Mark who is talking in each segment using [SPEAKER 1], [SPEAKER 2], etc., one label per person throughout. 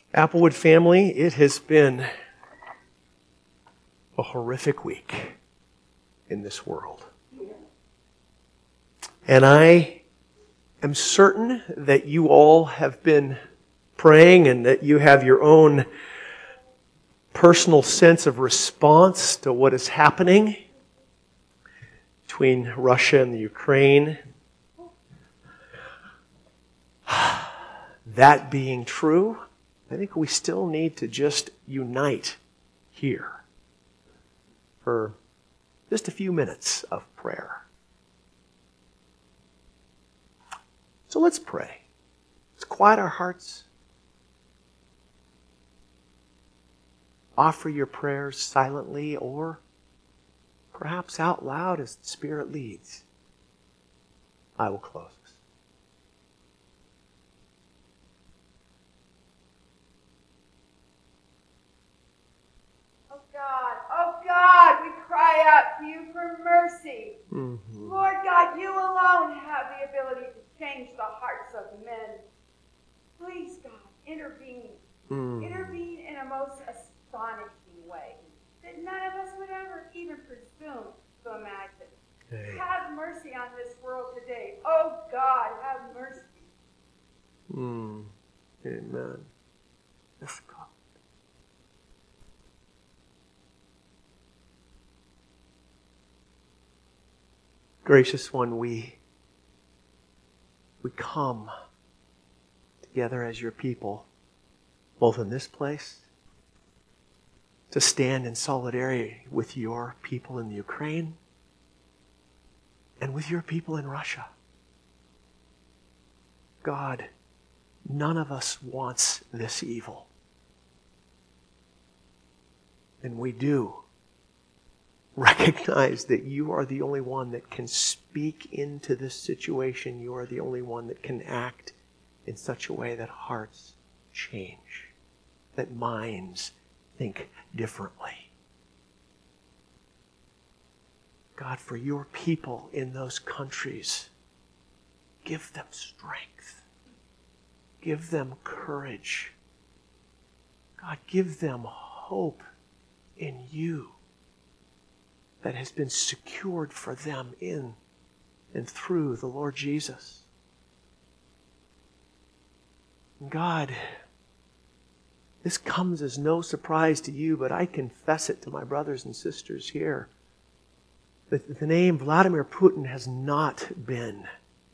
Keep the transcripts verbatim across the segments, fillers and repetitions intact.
[SPEAKER 1] Applewood family, it has been a horrific week in this world. And I am certain that you all have been praying and that you have your own personal sense of response to what is happening between Russia and the Ukraine. That being true, I think we still need to just unite here for just a few minutes of prayer. So let's pray. Let's quiet our hearts. Offer your prayers silently or perhaps out loud as the Spirit leads. I will close us.
[SPEAKER 2] Oh God, oh God, we cry out to you for mercy.
[SPEAKER 1] Mm-hmm.
[SPEAKER 2] Lord God, you alone have the ability to change the hearts of men. Please, God, intervene.
[SPEAKER 1] Mm.
[SPEAKER 2] Intervene in a most astonishing way that none of us would ever even presume to imagine.
[SPEAKER 1] Hey.
[SPEAKER 2] Have mercy on this world today. Oh God, have mercy.
[SPEAKER 1] Mm. Amen. Yes, God. Gracious One, we, we come together as your people, both in this place, to stand in solidarity with your people in the Ukraine and with your people in Russia. God, none of us wants this evil. And we do recognize that you are the only one that can speak into this situation. You are the only one that can act in such a way that hearts change, that minds think differently. God, for your people in those countries, give them strength. Give them courage. God, give them hope in you that has been secured for them in and through the Lord Jesus. God, this comes as no surprise to you, but I confess it to my brothers and sisters here, that the name Vladimir Putin has not been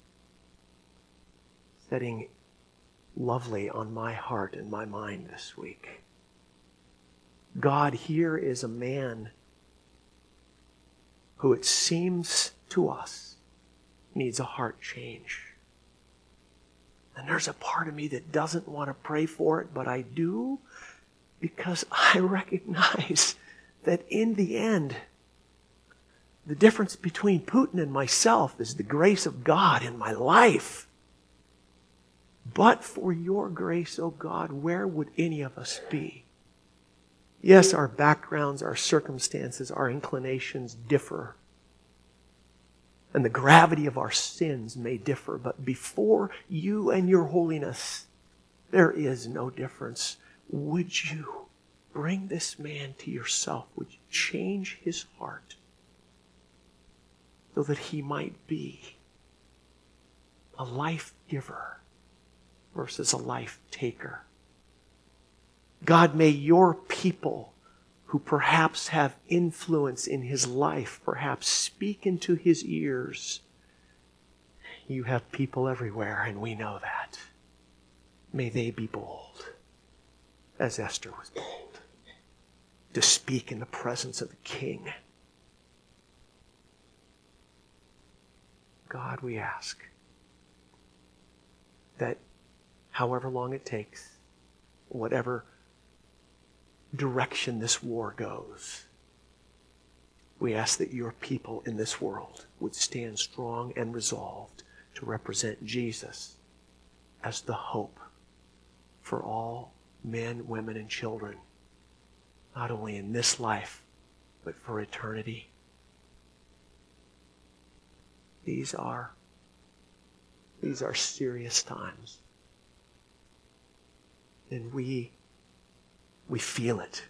[SPEAKER 1] setting lovely on my heart and my mind this week. God, here is a man who it seems to us needs a heart change. And there's a part of me that doesn't want to pray for it, but I do because I recognize that in the end, the difference between Putin and myself is the grace of God in my life. But for your grace, O God, where would any of us be? Yes, our backgrounds, our circumstances, our inclinations differ. And the gravity of our sins may differ. But before you and your holiness, there is no difference. Would you bring this man to yourself? Would you change his heart so that he might be a life giver versus a life taker? God, may your people who perhaps have influence in his life, perhaps speak into his ears. You have people everywhere, and we know that. May they be bold, as Esther was bold, to speak in the presence of the king. God, we ask that however long it takes, whatever direction this war goes, we ask that your people in this world would stand strong and resolved to represent Jesus as the hope for all men, women, and children, not only in this life, but for eternity. These are, these are serious times. And we We feel it.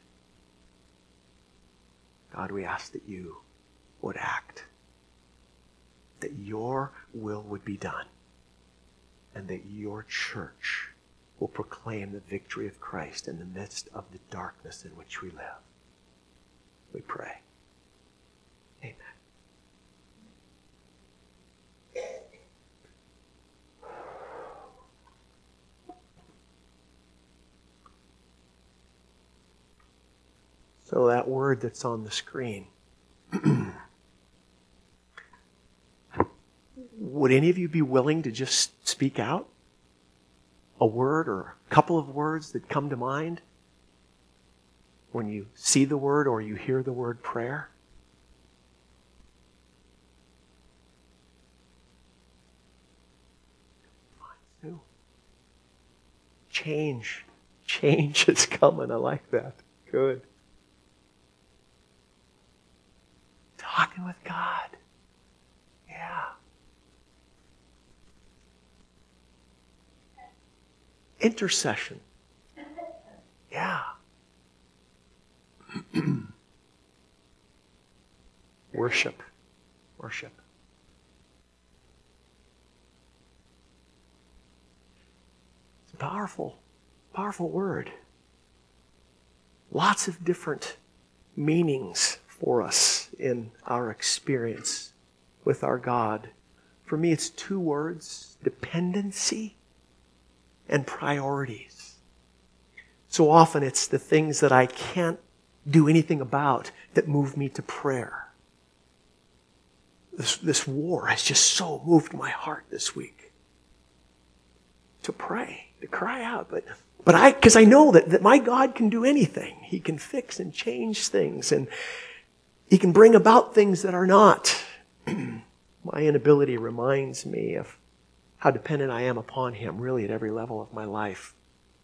[SPEAKER 1] God, we ask that you would act, that your will would be done, and that your church will proclaim the victory of Christ in the midst of the darkness in which we live. We pray. Amen. So that word that's on the screen, would any of you be willing to just speak out? A word or a couple of words that come to mind when you see the word or you hear the word prayer? Fine, Sue. Change. Change is coming. I like that. Good. Talking with God. Yeah. Intercession. Yeah. Worship. Worship. It's a powerful, powerful word. Lots of different meanings for us in our experience with our God. For me, it's two words: dependency and priorities. So often it's the things that I can't do anything about that move me to prayer. This, this war has just so moved my heart this week to pray, to cry out. But but I, because I know that, that my God can do anything. He can fix and change things, and He can bring about things that are not. My inability reminds me of how dependent I am upon Him, really, at every level of my life.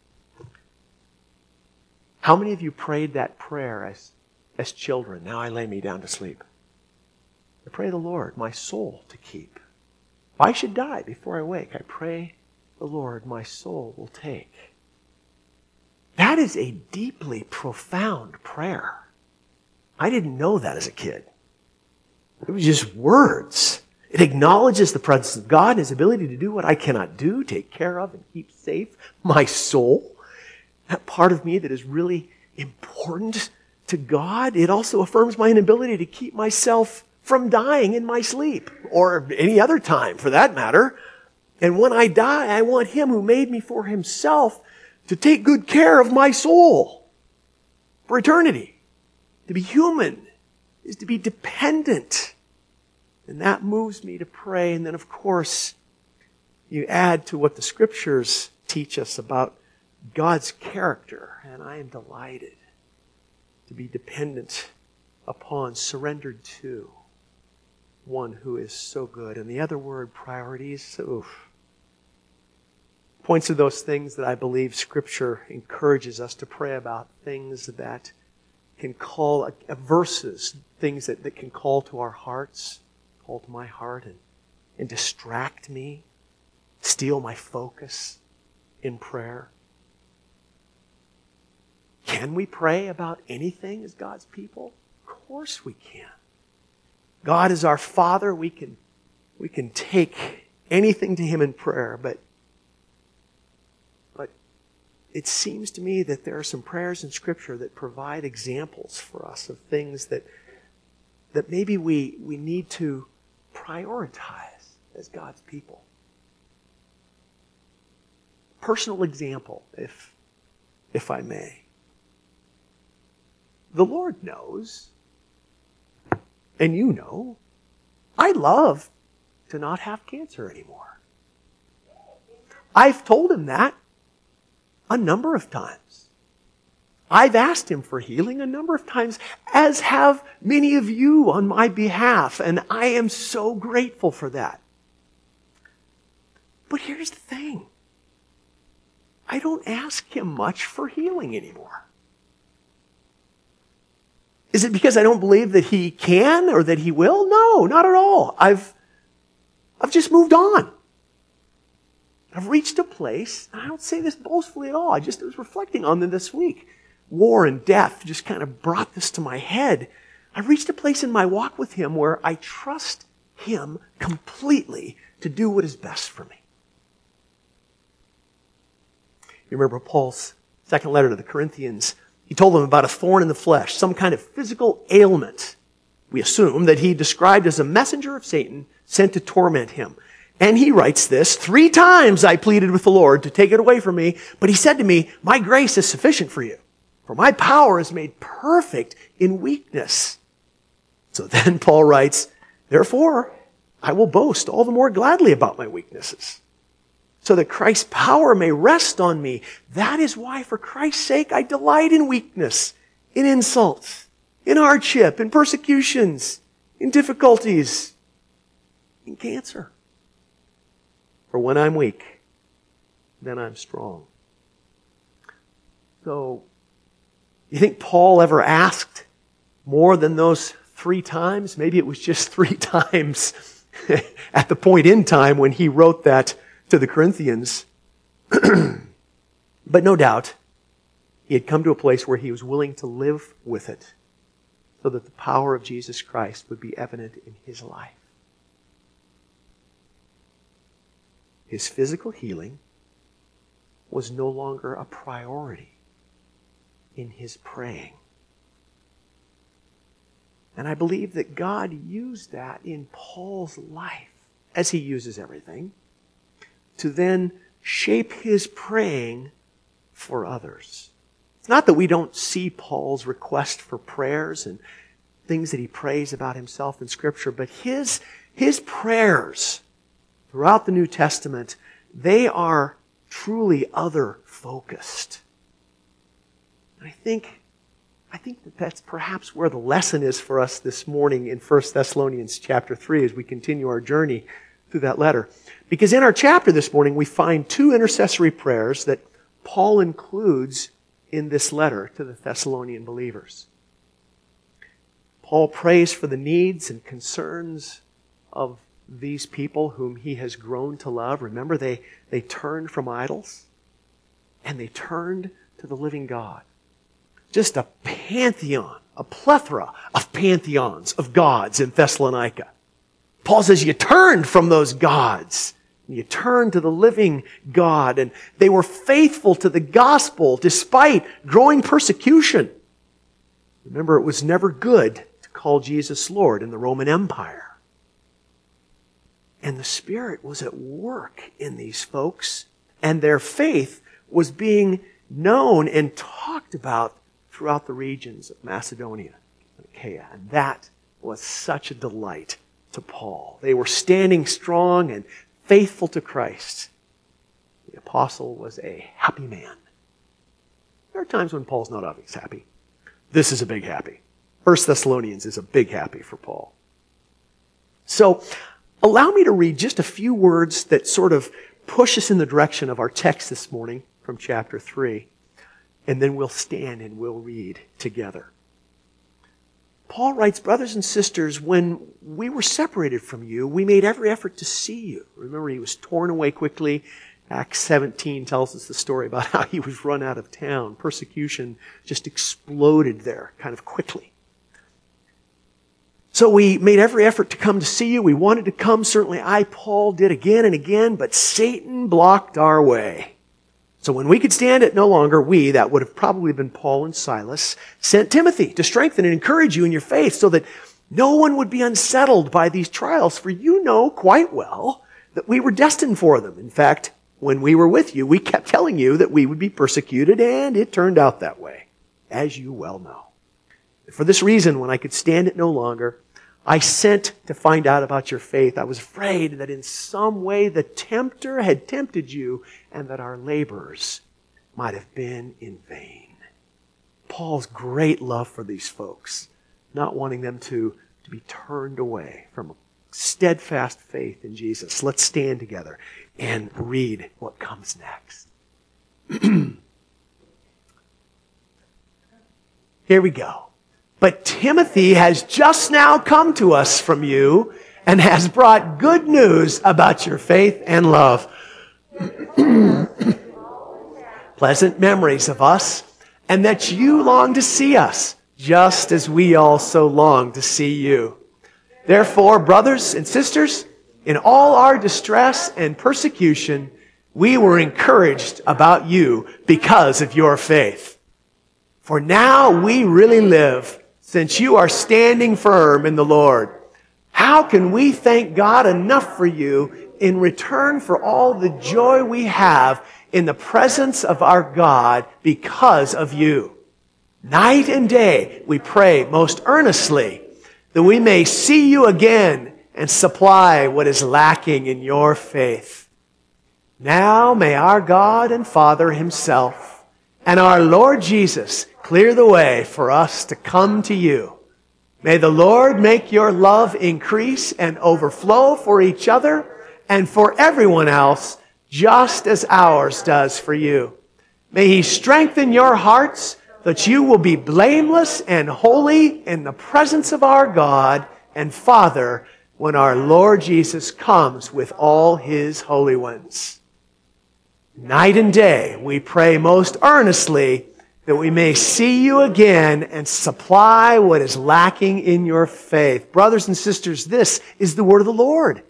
[SPEAKER 1] How many of you prayed that prayer as, as children? Now I lay me down to sleep. I pray the Lord my soul to keep. If I should die before I wake, I pray the Lord my soul will take. That is a deeply profound prayer. I didn't know that as a kid. It was just words. It acknowledges the presence of God and His ability to do what I cannot do, take care of and keep safe my soul. That part of me that is really important to God. It also affirms my inability to keep myself from dying in my sleep, or any other time for that matter. And when I die, I want Him who made me for Himself to take good care of my soul for eternity. To be human is to be dependent. And that moves me to pray. And then, of course, you add to what the Scriptures teach us about God's character. And I am delighted to be dependent upon, surrendered to one who is so good. And the other word, priorities, oof, points to those things that I believe Scripture encourages us to pray about, things that can call, uh, verses, things that, that can call to our hearts, call to my heart and, and distract me, steal my focus in prayer. Can we pray about anything as God's people? Of course we can. God is our Father. We can, we can take anything to Him in prayer, but but it seems to me that there are some prayers in Scripture that provide examples for us of things that that maybe we, we need to prioritize as God's people. Personal example, if if I may. The Lord knows, and you know, I love to not have cancer anymore. I've told Him that a number of times. I've asked Him for healing a number of times, as have many of you on my behalf, and I am so grateful for that. But here's the thing. I don't ask Him much for healing anymore. Is it because I don't believe that He can or that He will? No, not at all. I've, I've just moved on. I've reached a place, and I don't say this boastfully at all, I just was reflecting on them this week, war and death just kind of brought this to my head. I reached a place in my walk with Him where I trust Him completely to do what is best for me. You remember Paul's second letter to the Corinthians? He told them about a thorn in the flesh, some kind of physical ailment. We assume that he described as a messenger of Satan sent to torment him. And he writes this, three times I pleaded with the Lord to take it away from me, but he said to me, my grace is sufficient for you, for my power is made perfect in weakness. So then Paul writes, therefore, I will boast all the more gladly about my weaknesses, so that Christ's power may rest on me. That is why, for Christ's sake, I delight in weakness, in insults, in hardship, in persecutions, in difficulties, in cancer. For when I'm weak, then I'm strong. So, you think Paul ever asked more than those three times? Maybe it was just three times at the point in time when he wrote that to the Corinthians. But no doubt, he had come to a place where he was willing to live with it so that the power of Jesus Christ would be evident in his life. His physical healing was no longer a priority in his praying. And I believe that God used that in Paul's life, as he uses everything, to then shape his praying for others. It's not that we don't see Paul's request for prayers and things that he prays about himself in Scripture, but his, his prayers throughout the New Testament, they are truly other-focused. And I think, I think that that's perhaps where the lesson is for us this morning in First Thessalonians chapter three as we continue our journey through that letter. Because in our chapter this morning, we find two intercessory prayers that Paul includes in this letter to the Thessalonian believers. Paul prays for the needs and concerns of these people whom he has grown to love. Remember, they, they turned from idols and they turned to the living God. Just a pantheon, a plethora of pantheons of gods in Thessalonica. Paul says you turned from those gods. You turned to the living God, and they were faithful to the gospel despite growing persecution. Remember, it was never good to call Jesus Lord in the Roman Empire. And the Spirit was at work in these folks, and their faith was being known and talked about throughout the regions of Macedonia and Achaia. And that was such a delight to Paul. They were standing strong and faithful to Christ. The apostle was a happy man. There are times when Paul's not always happy. This is a big happy. First Thessalonians is a big happy for Paul. So, allow me to read just a few words that sort of push us in the direction of our text this morning from chapter three. And then we'll stand and we'll read together. Paul writes, brothers and sisters, when we were separated from you, we made every effort to see you. Remember, he was torn away quickly. Acts seventeen tells us the story about how he was run out of town. Persecution just exploded there kind of quickly. So we made every effort to come to see you. We wanted to come. Certainly I, Paul, did again and again, but Satan blocked our way. So when we could stand it no longer, we, that would have probably been Paul and Silas, sent Timothy to strengthen and encourage you in your faith so that no one would be unsettled by these trials. For you know quite well that we were destined for them. In fact, when we were with you, we kept telling you that we would be persecuted, and it turned out that way, as you well know. For this reason, when I could stand it no longer, I sent to find out about your faith. I was afraid that in some way the tempter had tempted you and that our labors might have been in vain. Paul's great love for these folks, not wanting them to, to be turned away from a steadfast faith in Jesus. Let's stand together and read what comes next. Here we go. But Timothy has just now come to us from you and has brought good news about your faith and love. Pleasant memories of us and that you long to see us, just as we also long to see you. Therefore, brothers and sisters, in all our distress and persecution, we were encouraged about you because of your faith. For now we really live, since you are standing firm in the Lord. How can we thank God enough for you in return for all the joy we have in the presence of our God because of you? Night and day we pray most earnestly that we may see you again and supply what is lacking in your faith. Now may our God and Father himself and our Lord Jesus clear the way for us to come to you. May the Lord make your love increase and overflow for each other and for everyone else, just as ours does for you. May he strengthen your hearts that you will be blameless and holy in the presence of our God and Father when our Lord Jesus comes with all his holy ones. Night and day we pray most earnestly that we may see you again and supply what is lacking in your faith. Brothers and sisters, this is the word of the Lord.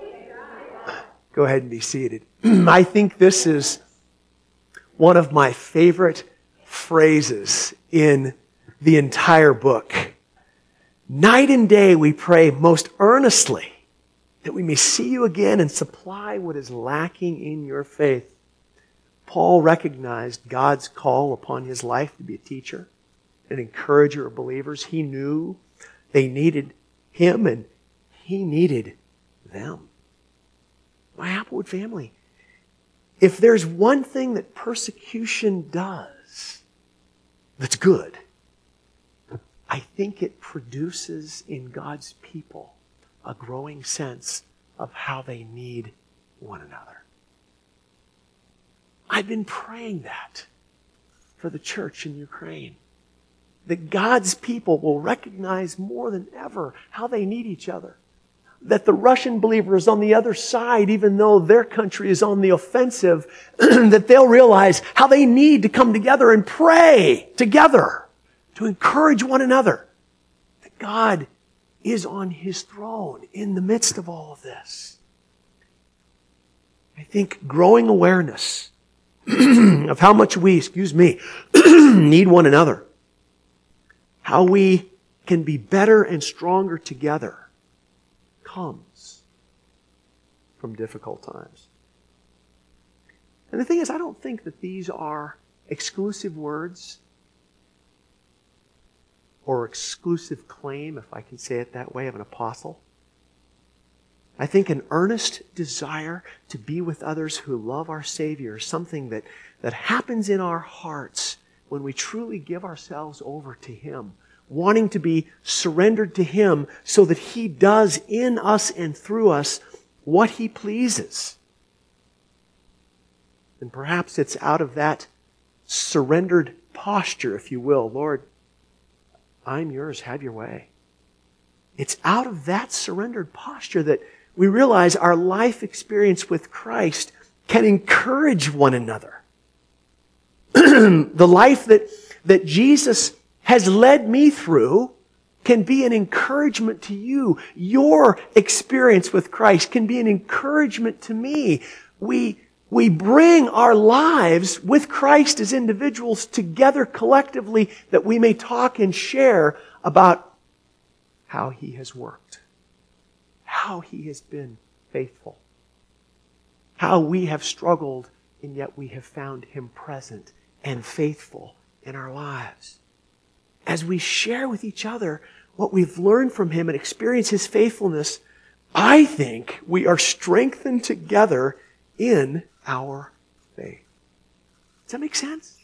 [SPEAKER 1] Go ahead and be seated. I think this is one of my favorite phrases in the entire book. Night and day we pray most earnestly that we may see you again and supply what is lacking in your faith. Paul recognized God's call upon his life to be a teacher, an encourager of believers. He knew they needed him and he needed them. My Applewood family, if there's one thing that persecution does that's good, I think it produces in God's people a growing sense of how they need one another. I've been praying that for the church in Ukraine. That God's people will recognize more than ever how they need each other. That the Russian believers on the other side, even though their country is on the offensive, that they'll realize how they need to come together and pray together to encourage one another. That God is on his throne in the midst of all of this. I think growing awareness of how much we, excuse me, need one another. How we can be better and stronger together comes from difficult times. And the thing is, I don't think that these are exclusive words or exclusive claim, if I can say it that way, of an apostle. I think an earnest desire to be with others who love our Savior is something that, that happens in our hearts when we truly give ourselves over to him, wanting to be surrendered to him so that he does in us and through us what he pleases. And perhaps it's out of that surrendered posture, if you will, Lord, I'm yours, have your way. It's out of that surrendered posture that we realize our life experience with Christ can encourage one another. The life that, that Jesus has led me through can be an encouragement to you. Your experience with Christ can be an encouragement to me. We, we bring our lives with Christ as individuals together collectively that we may talk and share about how he has worked, how he has been faithful, how we have struggled and yet we have found him present and faithful in our lives. As we share with each other what we've learned from him and experience his faithfulness, I think we are strengthened together in our faith. Does that make sense?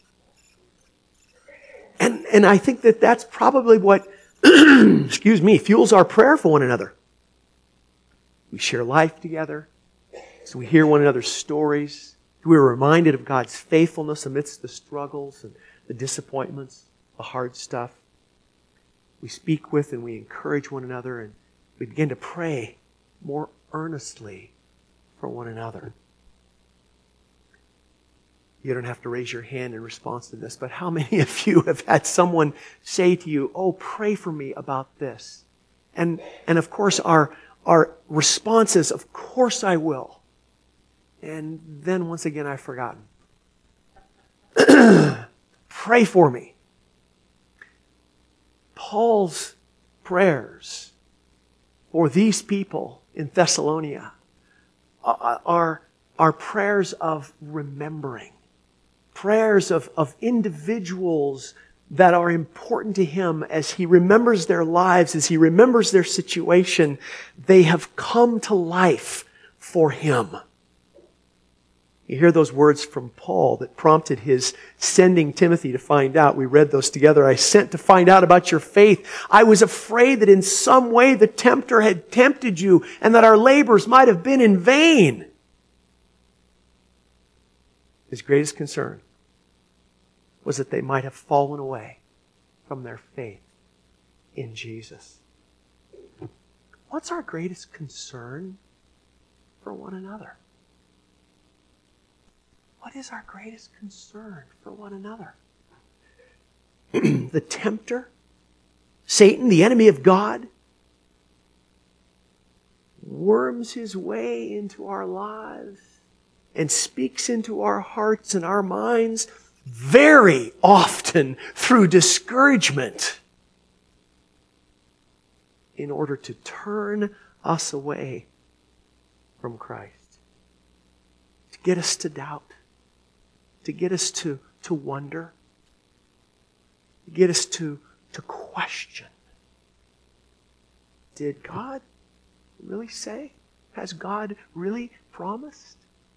[SPEAKER 1] And, and I think that that's probably what, excuse me, fuels our prayer for one another. We share life together, so we hear one another's stories. We're reminded of God's faithfulness amidst the struggles and the disappointments, the hard stuff. We speak with and we encourage one another, and we begin to pray more earnestly for one another. You don't have to raise your hand in response to this, but how many of you have had someone say to you, oh, pray for me about this? And, and of course, our, our response is, of course I will. And then once again, I've forgotten. Pray for me. Paul's prayers for these people in Thessalonica are, are prayers of remembering. Prayers of, of individuals that are important to him as he remembers their lives, as he remembers their situation. They have come to life for him. You hear those words from Paul that prompted his sending Timothy to find out. We read those together. I sent to find out about your faith. I was afraid that in some way the tempter had tempted you and that our labors might have been in vain. His greatest concern was that they might have fallen away from their faith in Jesus. What's our greatest concern for one another? What is our greatest concern for one another? The tempter, Satan, the enemy of God, worms his way into our lives and speaks into our hearts and our minds very often through discouragement in order to turn us away from Christ, to get us to doubt, to get us to, to wonder, to get us to, to question. Did God really say? Has God really promised?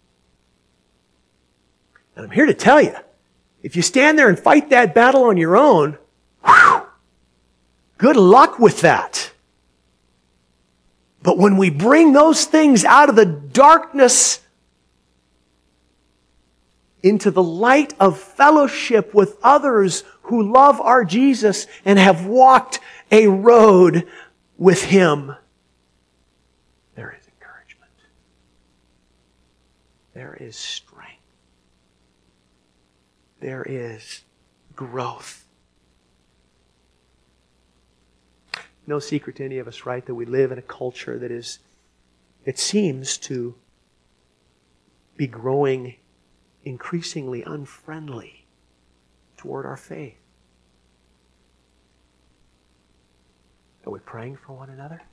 [SPEAKER 1] And I'm here to tell you, if you stand there and fight that battle on your own, whew, good luck with that. But when we bring those things out of the darkness into the light of fellowship with others who love our Jesus and have walked a road with Him, there is encouragement. There is strength. There is growth. No secret to any of us, right, that we live in a culture that is, it seems to be growing increasingly unfriendly toward our faith. Are we praying for one another?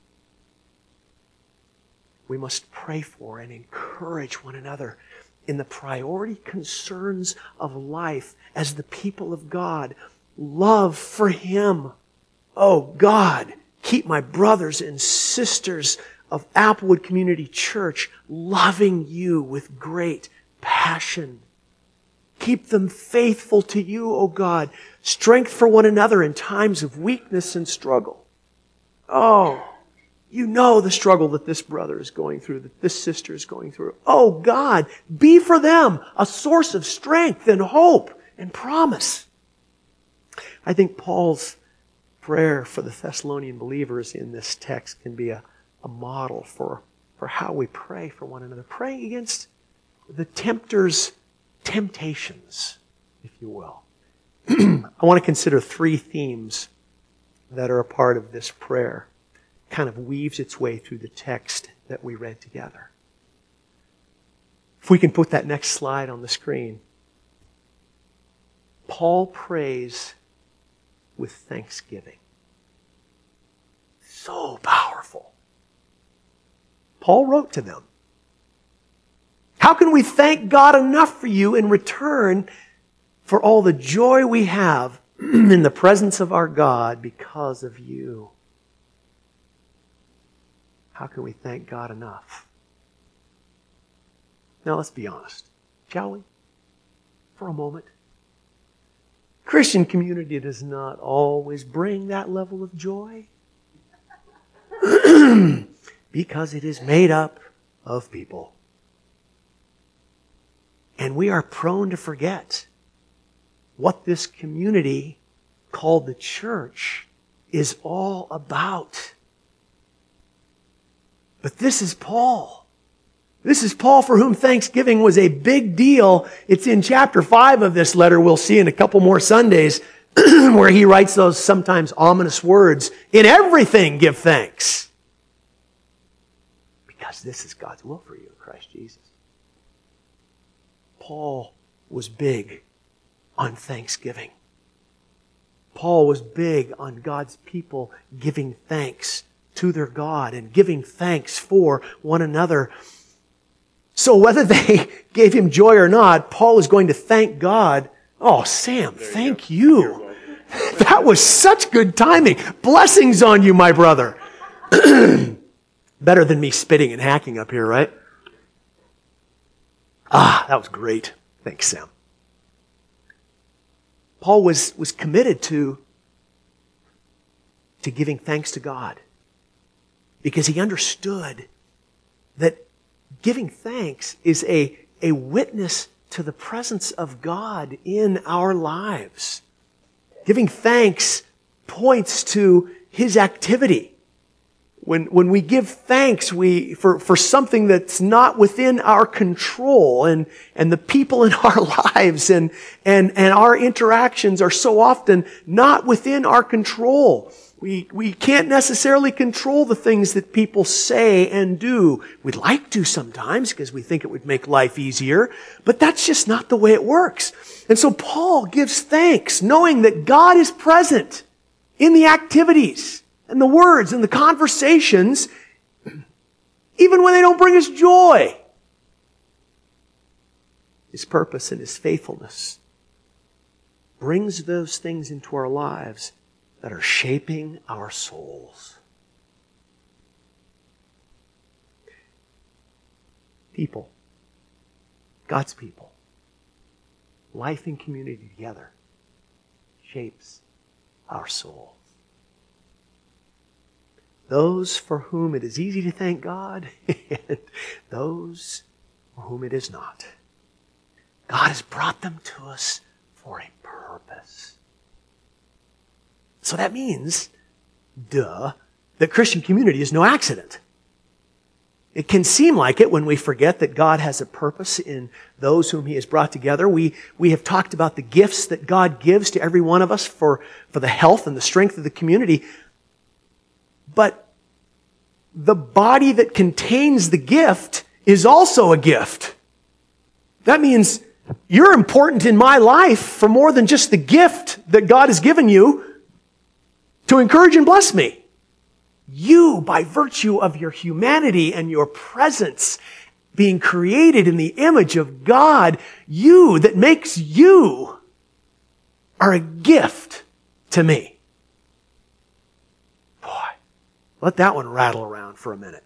[SPEAKER 1] We must pray for and encourage one another in the priority concerns of life as the people of God. Love for Him. Oh God, keep my brothers and sisters of Applewood Community Church loving You with great passion. Keep them faithful to You, oh God. Strength for one another in times of weakness and struggle. Oh, You know the struggle that this brother is going through, that this sister is going through. Oh God, be for them a source of strength and hope and promise. I think Paul's prayer for the Thessalonian believers in this text can be a, a model for, for how we pray for one another. Praying against the tempter's temptations, if you will. I want to consider three themes that are a part of this prayer. Kind of weaves its way through the text that we read together. If we can put that next slide on the screen. Paul prays with thanksgiving. So powerful. Paul wrote to them, how can we thank God enough for you in return for all the joy we have in the presence of our God because of you? How can we thank God enough? Now let's be honest, shall we? For a moment. Christian community does not always bring that level of joy because it is made up of people. And we are prone to forget what this community called the church is all about. But this is Paul. This is Paul for whom Thanksgiving was a big deal. It's in chapter five of this letter we'll see in a couple more Sundays where he writes those sometimes ominous words, in everything give thanks. Because this is God's will for you in Christ Jesus. Paul was big on Thanksgiving. Paul was big on God's people giving thanks to their God and giving thanks for one another. So whether they gave him joy or not, Paul is going to thank God. Oh, Sam, there thank you. you. That was such good timing. Blessings on you, my brother. Better than me spitting and hacking up here, right? Ah, that was great. Thanks, Sam. Paul was, was committed to, to giving thanks to God because he understood that giving thanks is a, a witness to the presence of God in our lives. Giving thanks points to His activity. When, when we give thanks we, for, for something that's not within our control and, and the people in our lives and, and, and our interactions are so often not within our control. We, we can't necessarily control the things that people say and do. We'd like to sometimes because we think it would make life easier, but that's just not the way it works. And so Paul gives thanks knowing that God is present in the activities and the words and the conversations, even when they don't bring us joy. His purpose and His faithfulness brings those things into our lives that are shaping our souls. People, God's people, life in community together shapes our souls. Those for whom it is easy to thank God, and those for whom it is not. God has brought them to us for a purpose. So that means, duh, that Christian community is no accident. It can seem like it when we forget that God has a purpose in those whom He has brought together. We, we have talked about the gifts that God gives to every one of us for, for the health and the strength of the community. But the body that contains the gift is also a gift. That means you're important in my life for more than just the gift that God has given you to encourage and bless me. You, by virtue of your humanity and your presence, being created in the image of God, you that makes you are a gift to me. Boy, let that one rattle around for a minute.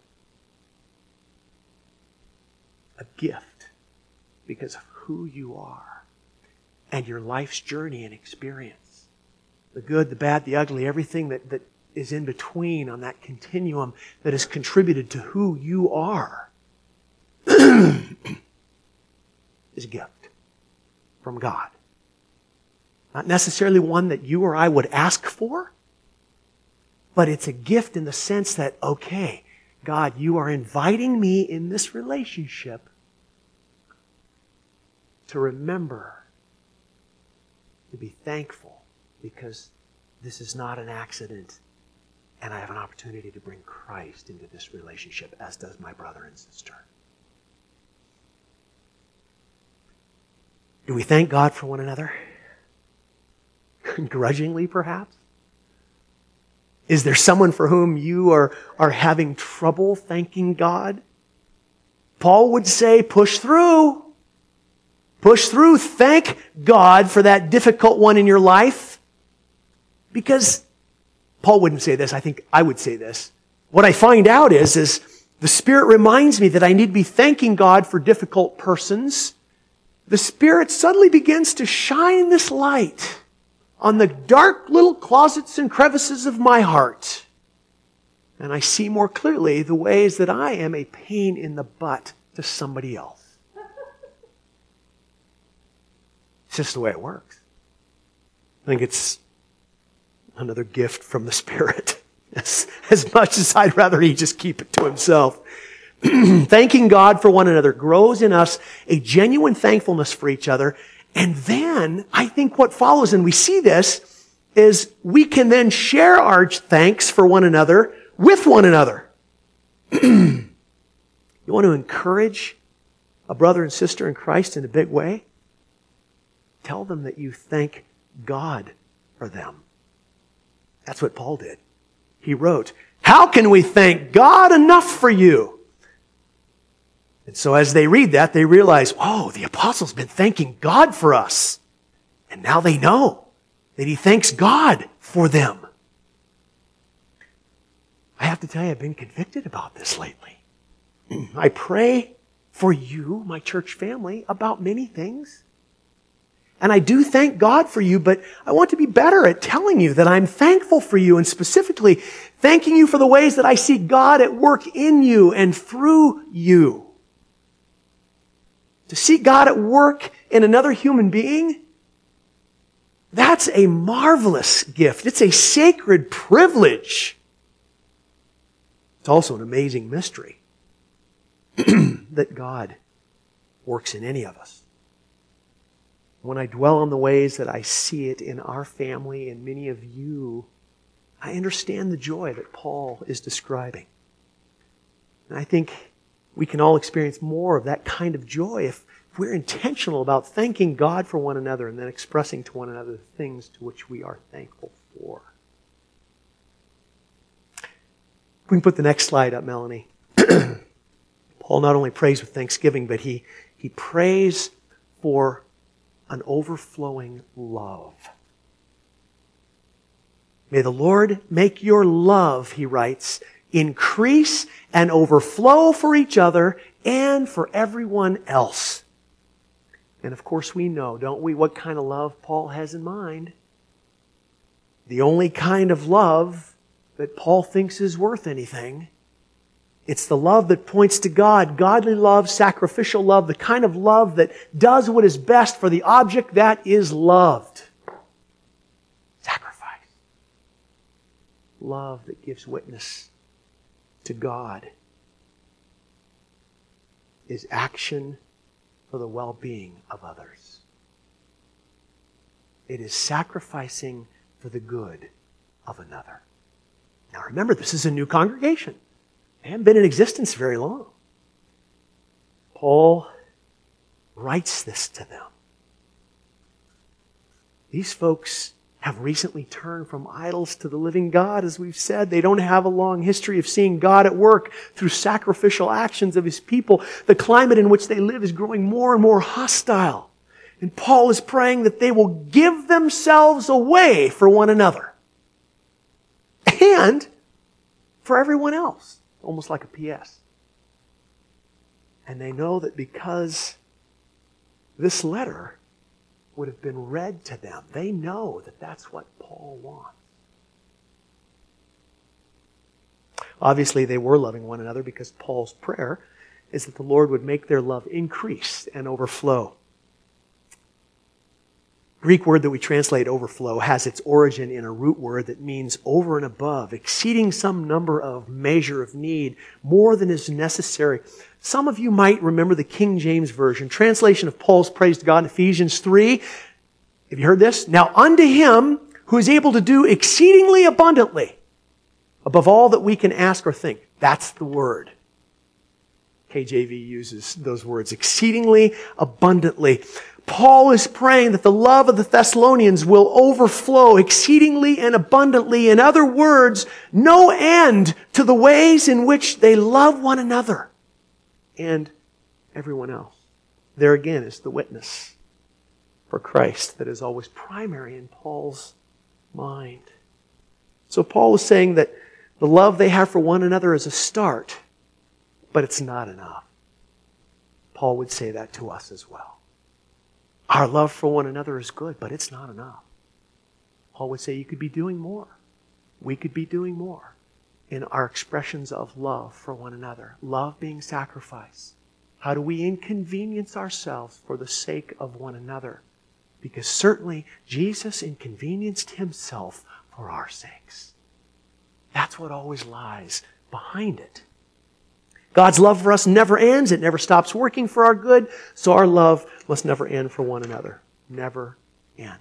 [SPEAKER 1] A gift because of who you are and your life's journey and experience. The good, the bad, the ugly, everything that, that is in between on that continuum that has contributed to who you are is a gift from God. Not necessarily one that you or I would ask for, but it's a gift in the sense that, okay, God, you are inviting me in this relationship to remember, to be thankful, because this is not an accident, and I have an opportunity to bring Christ into this relationship, as does my brother and sister. Do we thank God for one another? Grudgingly, perhaps? Is there someone for whom you are, are having trouble thanking God? Paul would say, push through. Push through. Thank God for that difficult one in your life. Because Paul wouldn't say this. I think I would say this. What I find out is, is the Spirit reminds me that I need to be thanking God for difficult persons. The Spirit suddenly begins to shine this light on the dark little closets and crevices of my heart. And I see more clearly the ways that I am a pain in the butt to somebody else. It's just the way it works. I think it's another gift from the Spirit. As, as much as I'd rather He just keep it to Himself. Thanking God for one another grows in us a genuine thankfulness for each other. And then I think what follows, and we see this, is we can then share our thanks for one another with one another. You want to encourage a brother and sister in Christ in a big way? Tell them that you thank God for them. That's what Paul did. He wrote, "How can we thank God enough for you?" And so as they read that, they realize, oh, the apostle's been thanking God for us. And now they know that he thanks God for them. I have to tell you, I've been convicted about this lately. I pray for you, my church family, about many things. And I do thank God for you, but I want to be better at telling you that I'm thankful for you, and specifically thanking you for the ways that I see God at work in you and through you. To see God at work in another human being, that's a marvelous gift. It's a sacred privilege. It's also an amazing mystery that God works in any of us. When I dwell on the ways that I see it in our family and many of you, I understand the joy that Paul is describing. And I think we can all experience more of that kind of joy if we're intentional about thanking God for one another and then expressing to one another the things to which we are thankful for. We can put the next slide up, Melanie. Paul not only prays with thanksgiving, but he, he prays for an overflowing love. May the Lord make your love, he writes, increase and overflow for each other and for everyone else. And of course we know, don't we, what kind of love Paul has in mind? The only kind of love that Paul thinks is worth anything. It's the love that points to God, godly love, sacrificial love, the kind of love that does what is best for the object that is loved. Sacrifice. Love that gives witness to God is action for the well-being of others. It is sacrificing for the good of another. Now remember, this is a new congregation. They haven't been in existence very long. Paul writes this to them. These folks have recently turned from idols to the living God, as we've said. They don't have a long history of seeing God at work through sacrificial actions of His people. The climate in which they live is growing more and more hostile. And Paul is praying that they will give themselves away for one another. And for everyone else. Almost like a P S. And they know that because this letter would have been read to them, they know that that's what Paul wants. Obviously, they were loving one another because Paul's prayer is that the Lord would make their love increase and overflow. Greek word that we translate overflow has its origin in a root word that means over and above, exceeding some number of measure of need, more than is necessary. Some of you might remember the King James Version translation of Paul's praise to God in Ephesians three. Have you heard this? Now unto Him who is able to do exceedingly abundantly above all that we can ask or think. That's the word. K J V uses those words, exceedingly abundantly. Paul is praying that the love of the Thessalonians will overflow exceedingly and abundantly. In other words, no end to the ways in which they love one another and everyone else. There again is the witness for Christ that is always primary in Paul's mind. So Paul is saying that the love they have for one another is a start, but it's not enough. Paul would say that to us as well. Our love for one another is good, but it's not enough. Paul would say you could be doing more. We could be doing more in our expressions of love for one another. Love being sacrifice. How do we inconvenience ourselves for the sake of one another? Because certainly Jesus inconvenienced Himself for our sakes. That's what always lies behind it. God's love for us never ends. It never stops working for our good. So our love must never end for one another. Never end.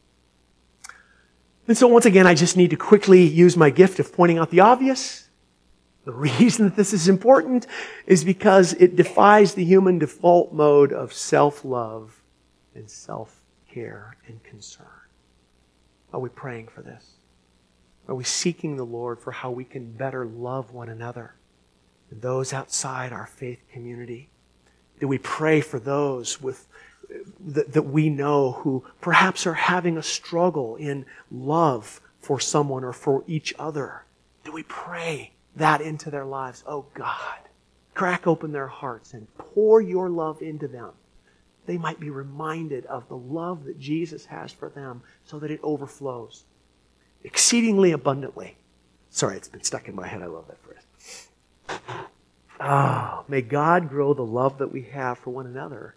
[SPEAKER 1] And so once again, I just need to quickly use my gift of pointing out the obvious. The reason that this is important is because it defies the human default mode of self-love and self-care and concern. Are we praying for this? Are we seeking the Lord for how we can better love one another and those outside our faith community? Do we pray for those with that, that we know who perhaps are having a struggle in love for someone or for each other? Do we pray that into their lives? Oh God, crack open their hearts and pour your love into them. They might be reminded of the love that Jesus has for them so that it overflows exceedingly abundantly. Sorry, it's been stuck in my head. I love that phrase. Ah, may God grow the love that we have for one another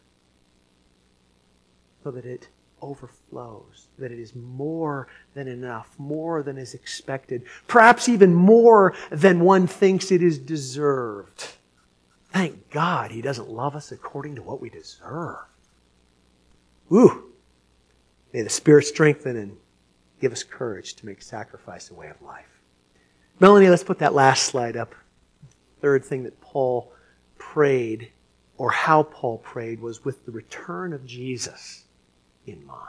[SPEAKER 1] so that it overflows, that it is more than enough, more than is expected, perhaps even more than one thinks it is deserved. Thank God He doesn't love us according to what we deserve. Ooh! May the Spirit strengthen and give us courage to make sacrifice a way of life. Melanie, let's put that last slide up. Third thing that Paul prayed, or how Paul prayed, was with the return of Jesus in mind.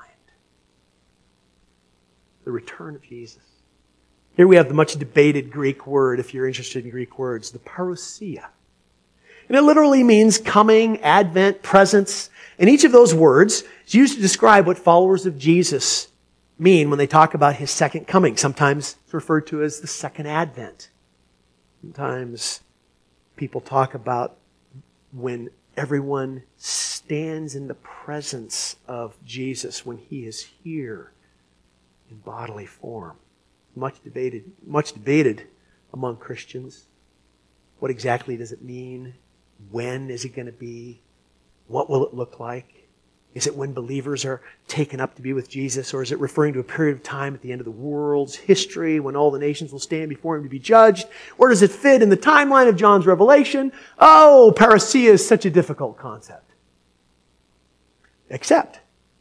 [SPEAKER 1] The return of Jesus. Here we have the much debated Greek word, if you're interested in Greek words, the parousia. And it literally means coming, advent, presence. And each of those words is used to describe what followers of Jesus mean when they talk about His second coming. Sometimes it's referred to as the second advent. Sometimes people talk about when everyone stands in the presence of Jesus when He is here in bodily form. Much debated, much debated among Christians. What exactly does it mean? When is it going to be? What will it look like? Is it when believers are taken up to be with Jesus, or is it referring to a period of time at the end of the world's history when all the nations will stand before Him to be judged? Or does it fit in the timeline of John's Revelation? Oh, parousia is such a difficult concept. Except,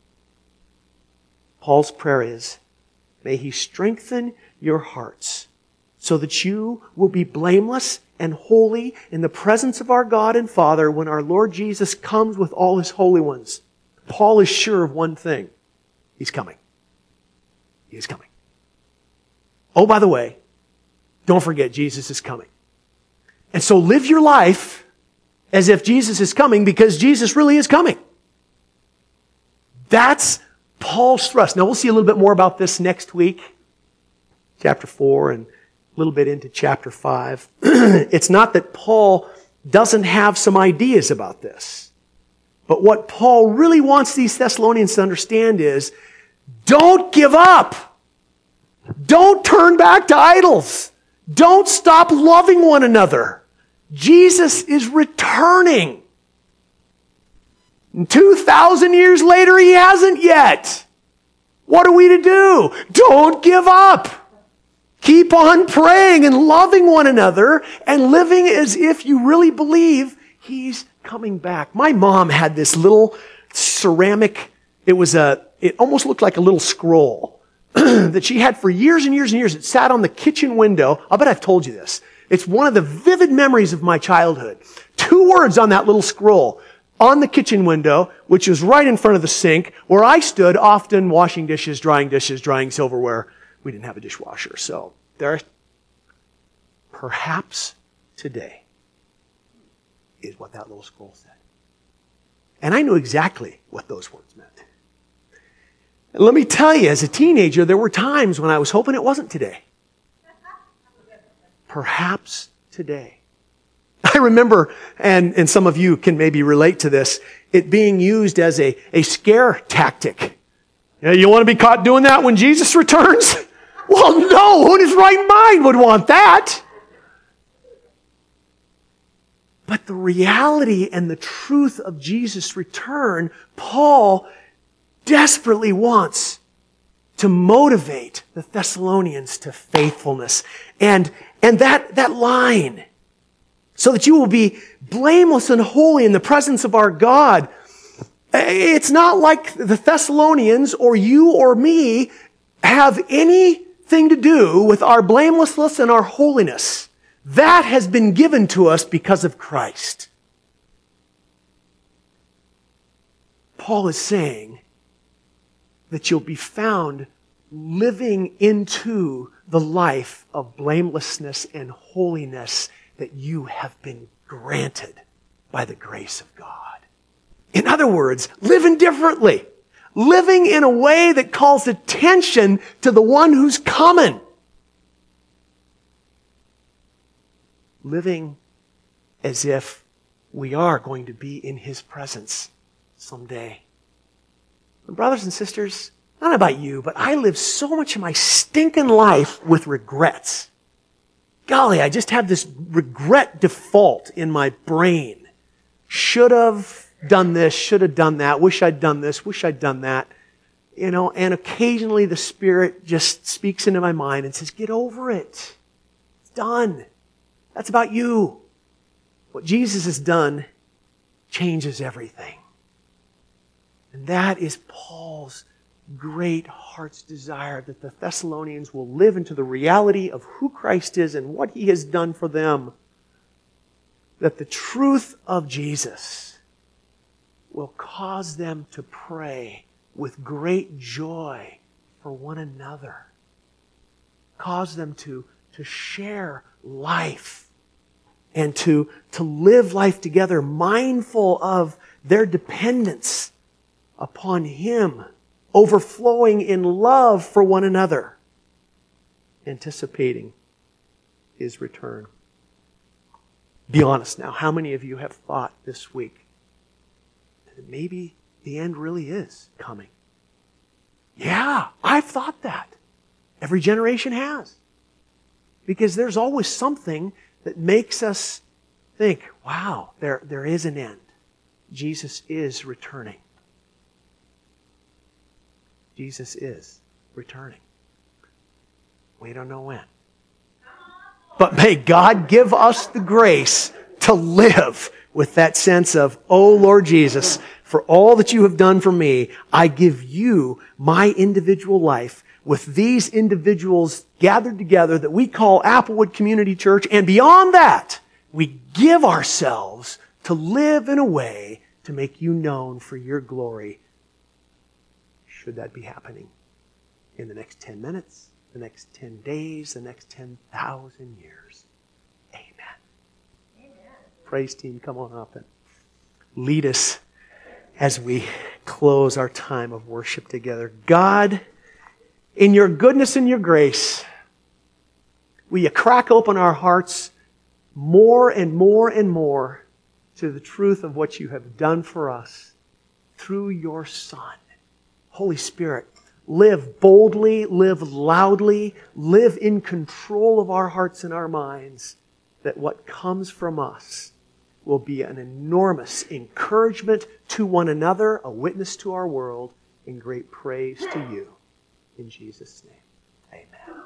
[SPEAKER 1] Paul's prayer is, may He strengthen your hearts so that you will be blameless and holy in the presence of our God and Father when our Lord Jesus comes with all His holy ones. Paul is sure of one thing. He's coming. He is coming. Oh, by the way, don't forget Jesus is coming. And so live your life as if Jesus is coming, because Jesus really is coming. That's Paul's thrust. Now we'll see a little bit more about this next week. Chapter four and a little bit into chapter five. It's not that Paul doesn't have some ideas about this. But what Paul really wants these Thessalonians to understand is, don't give up. Don't turn back to idols. Don't stop loving one another. Jesus is returning. And two thousand years later, He hasn't yet. What are we to do? Don't give up. Keep on praying and loving one another and living as if you really believe He's coming back. My mom had this little ceramic, it was a, it almost looked like a little scroll that she had for years and years and years. It sat on the kitchen window. I'll bet I've told you this. It's one of the vivid memories of my childhood. Two words on that little scroll on the kitchen window, which was right in front of the sink, where I stood often washing dishes, drying dishes, drying silverware. We didn't have a dishwasher, so there, perhaps today, is what that little scroll said. And I knew exactly what those words meant. And let me tell you, as a teenager, there were times when I was hoping it wasn't today. Perhaps today. I remember, and, and some of you can maybe relate to this, it being used as a, a scare tactic. You know, you want to be caught doing that when Jesus returns? Well, no, who in his right mind would want that? But the reality and the truth of Jesus' return, Paul desperately wants to motivate the Thessalonians to faithfulness. And, and that, that line, so that you will be blameless and holy in the presence of our God. It's not like the Thessalonians or you or me have anything to do with our blamelessness and our holiness. That has been given to us because of Christ. Paul is saying that you'll be found living into the life of blamelessness and holiness that you have been granted by the grace of God. In other words, living differently. Living in a way that calls attention to the one who's coming. Living as if we are going to be in His presence someday. And brothers and sisters, I don't know about you, but I live so much of my stinking life with regrets. Golly, I just have this regret default in my brain. Should have done this, should have done that, wish I'd done this, wish I'd done that. You know, and occasionally the Spirit just speaks into my mind and says, get over it. It's done. That's about you. What Jesus has done changes everything. And that is Paul's great heart's desire, that the Thessalonians will live into the reality of who Christ is and what He has done for them. That the truth of Jesus will cause them to pray with great joy for one another. Cause them to, to share life and to, to live life together, mindful of their dependence upon Him, overflowing in love for one another, anticipating His return. Be honest now, how many of you have thought this week that maybe the end really is coming? Yeah, I've thought that. Every generation has. Because there's always something that makes us think, wow, there, there is an end. Jesus is returning. Jesus is returning. We don't know when. But may God give us the grace to live with that sense of, oh Lord Jesus, for all that you have done for me, I give you my individual life with these individuals gathered together that we call Applewood Community Church. And beyond that, we give ourselves to live in a way to make you known for your glory. Should that be happening in the next ten minutes, the next ten days, the next ten thousand years? Amen. Amen. Praise team, come on up and lead us as we close our time of worship together. God, in your goodness and your grace, will you crack open our hearts more and more and more to the truth of what you have done for us through your Son. Holy Spirit, live boldly, live loudly, live in control of our hearts and our minds, that what comes from us will be an enormous encouragement to one another, a witness to our world, and great praise to you. In Jesus' name, amen.